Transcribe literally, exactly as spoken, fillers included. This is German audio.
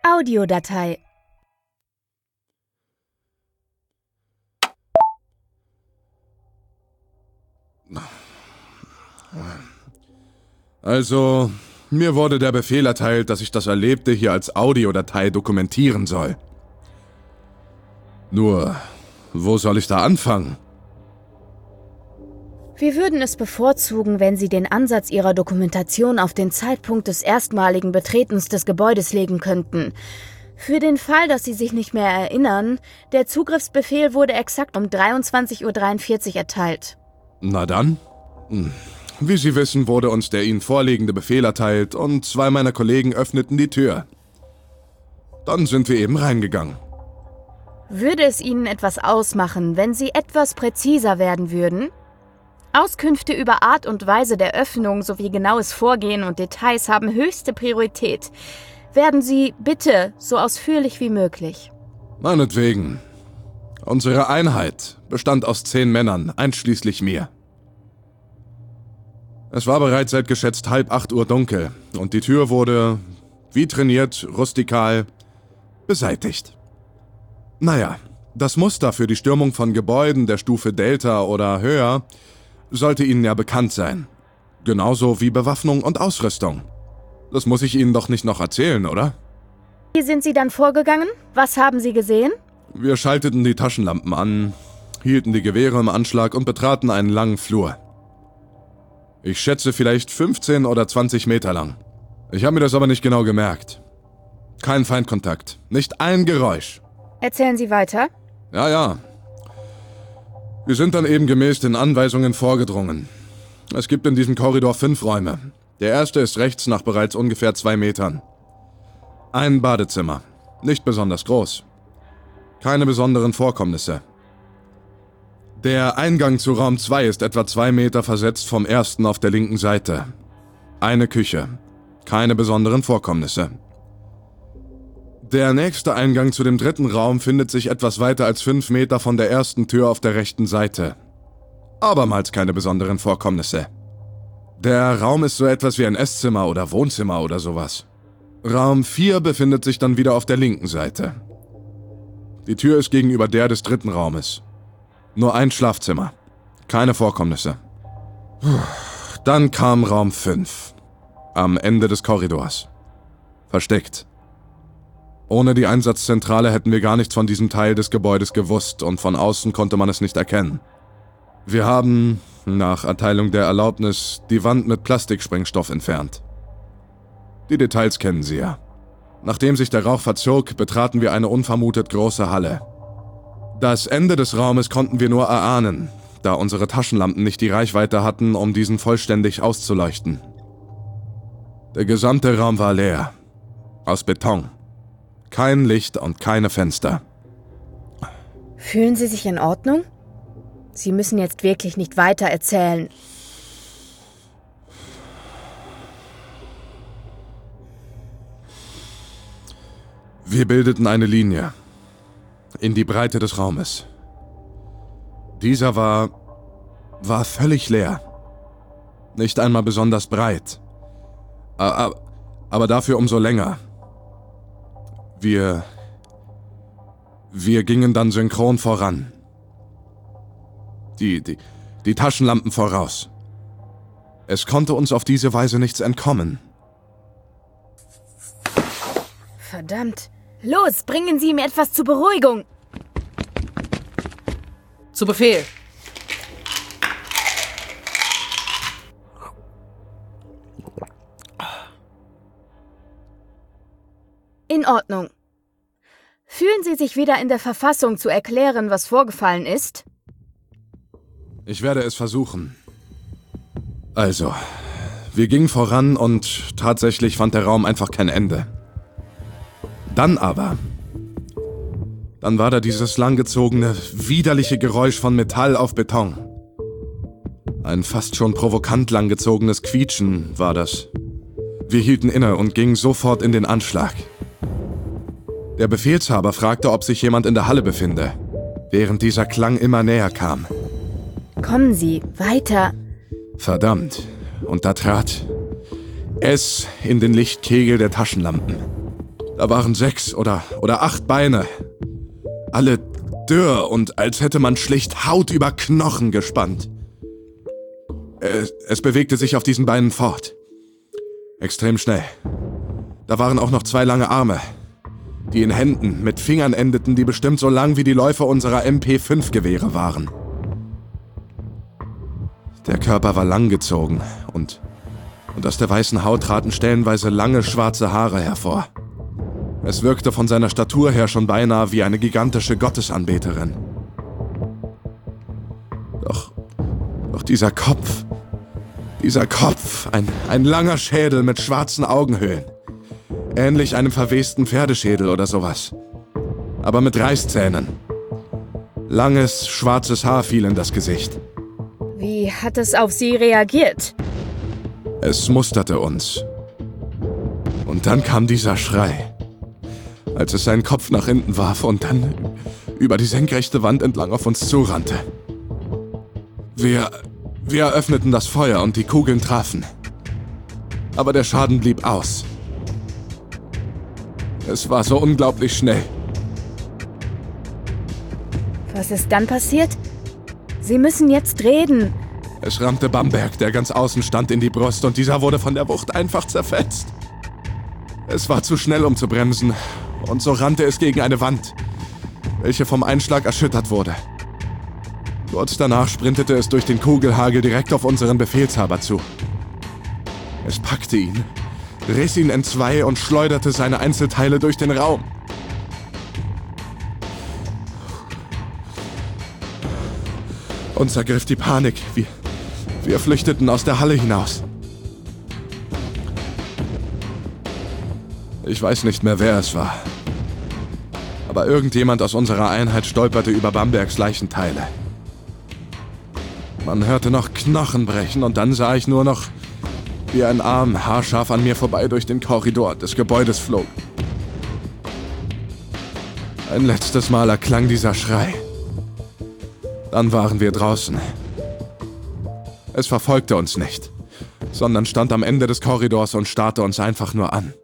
Audiodatei. Also, mir wurde der Befehl erteilt, dass ich das Erlebte hier als Audiodatei dokumentieren soll. Nur, wo soll ich da anfangen? Wir würden es bevorzugen, wenn Sie den Ansatz Ihrer Dokumentation auf den Zeitpunkt des erstmaligen Betretens des Gebäudes legen könnten. Für den Fall, dass Sie sich nicht mehr erinnern, der Zugriffsbefehl wurde exakt um dreiundzwanzig Uhr dreiundvierzig erteilt. Na dann. Wie Sie wissen, wurde uns der Ihnen vorliegende Befehl erteilt und zwei meiner Kollegen öffneten die Tür. Dann sind wir eben reingegangen. Würde es Ihnen etwas ausmachen, wenn Sie etwas präziser werden würden? Auskünfte über Art und Weise der Öffnung sowie genaues Vorgehen und Details haben höchste Priorität. Werden Sie bitte so ausführlich wie möglich. Meinetwegen. Unsere Einheit bestand aus zehn Männern, einschließlich mir. Es war bereits seit geschätzt halb acht Uhr dunkel und die Tür wurde, wie trainiert, rustikal, beseitigt. Naja, das Muster für die Stürmung von Gebäuden der Stufe Delta oder höher sollte Ihnen ja bekannt sein. Genauso wie Bewaffnung und Ausrüstung. Das muss ich Ihnen doch nicht noch erzählen, oder? Wie sind Sie dann vorgegangen? Was haben Sie gesehen? Wir schalteten die Taschenlampen an, hielten die Gewehre im Anschlag und betraten einen langen Flur. Ich schätze vielleicht fünfzehn oder zwanzig Meter lang. Ich habe mir das aber nicht genau gemerkt. Kein Feindkontakt, nicht ein Geräusch. Erzählen Sie weiter. Ja, ja. Wir sind dann eben gemäß den Anweisungen vorgedrungen. Es gibt in diesem Korridor fünf Räume. Der erste ist rechts nach bereits ungefähr zwei Metern. Ein Badezimmer, nicht besonders groß. Keine besonderen Vorkommnisse. Der Eingang zu Raum zwei ist etwa zwei Meter versetzt vom ersten auf der linken Seite. Eine Küche, keine besonderen Vorkommnisse. Der nächste Eingang zu dem dritten Raum findet sich etwas weiter als fünf Meter von der ersten Tür auf der rechten Seite. Abermals keine besonderen Vorkommnisse. Der Raum ist so etwas wie ein Esszimmer oder Wohnzimmer oder sowas. Raum vier befindet sich dann wieder auf der linken Seite. Die Tür ist gegenüber der des dritten Raumes. Nur ein Schlafzimmer. Keine Vorkommnisse. Dann kam Raum fünf. Am Ende des Korridors. Versteckt. Ohne die Einsatzzentrale hätten wir gar nichts von diesem Teil des Gebäudes gewusst und von außen konnte man es nicht erkennen. Wir haben, nach Erteilung der Erlaubnis, die Wand mit Plastiksprengstoff entfernt. Die Details kennen Sie ja. Nachdem sich der Rauch verzog, betraten wir eine unvermutet große Halle. Das Ende des Raumes konnten wir nur erahnen, da unsere Taschenlampen nicht die Reichweite hatten, um diesen vollständig auszuleuchten. Der gesamte Raum war leer. Aus Beton. Kein Licht und keine Fenster. Fühlen Sie sich in Ordnung? Sie müssen jetzt wirklich nicht weiter erzählen. Wir bildeten eine Linie in die Breite des Raumes. Dieser war, war völlig leer. Nicht einmal besonders breit. Aber, aber dafür umso länger. Wir, wir gingen dann synchron voran. Die, die, die Taschenlampen voraus. Es konnte uns auf diese Weise nichts entkommen. Verdammt. Los, bringen Sie ihm etwas zur Beruhigung. Zu Befehl. In Ordnung. Fühlen Sie sich wieder in der Verfassung zu erklären, was vorgefallen ist? Ich werde es versuchen. Also, wir gingen voran und tatsächlich fand der Raum einfach kein Ende. Dann aber, dann war da dieses langgezogene, widerliche Geräusch von Metall auf Beton. Ein fast schon provokant langgezogenes Quietschen war das. Wir hielten inne und gingen sofort in den Anschlag. Der Befehlshaber fragte, ob sich jemand in der Halle befinde, während dieser Klang immer näher kam. Kommen Sie, weiter. Verdammt, und da trat es in den Lichtkegel der Taschenlampen. Da waren sechs oder, oder acht Beine. Alle dürr und als hätte man schlicht Haut über Knochen gespannt. Es, es bewegte sich auf diesen Beinen fort. Extrem schnell. Da waren auch noch zwei lange Arme, die in Händen mit Fingern endeten, die bestimmt so lang wie die Läufe unserer M P fünf Gewehre waren. Der Körper war langgezogen und, und aus der weißen Haut traten stellenweise lange schwarze Haare hervor. Es wirkte von seiner Statur her schon beinahe wie eine gigantische Gottesanbeterin. Doch, doch dieser Kopf, dieser Kopf, ein, ein langer Schädel mit schwarzen Augenhöhlen. Ähnlich einem verwesten Pferdeschädel oder sowas. Aber mit Reißzähnen. Langes, schwarzes Haar fiel in das Gesicht. Wie hat es auf Sie reagiert? Es musterte uns. Und dann kam dieser Schrei, als es seinen Kopf nach hinten warf und dann über die senkrechte Wand entlang auf uns zurannte. Wir, wir eröffneten das Feuer und die Kugeln trafen. Aber der Schaden blieb aus. Es war so unglaublich schnell. Was ist dann passiert? Sie müssen jetzt reden. Es rammte Bamberg, der ganz außen stand, in die Brust und dieser wurde von der Wucht einfach zerfetzt. Es war zu schnell, um zu bremsen und so rannte es gegen eine Wand, welche vom Einschlag erschüttert wurde. Kurz danach sprintete es durch den Kugelhagel direkt auf unseren Befehlshaber zu. Es packte ihn, riss ihn entzwei und schleuderte seine Einzelteile durch den Raum. Uns ergriff die Panik. Wir, wir flüchteten aus der Halle hinaus. Ich weiß nicht mehr, wer es war. Aber irgendjemand aus unserer Einheit stolperte über Bambergs Leichenteile. Man hörte noch Knochen brechen und dann sah ich nur noch, wie ein Arm haarscharf an mir vorbei durch den Korridor des Gebäudes flog. Ein letztes Mal erklang dieser Schrei. Dann waren wir draußen. Es verfolgte uns nicht, sondern stand am Ende des Korridors und starrte uns einfach nur an.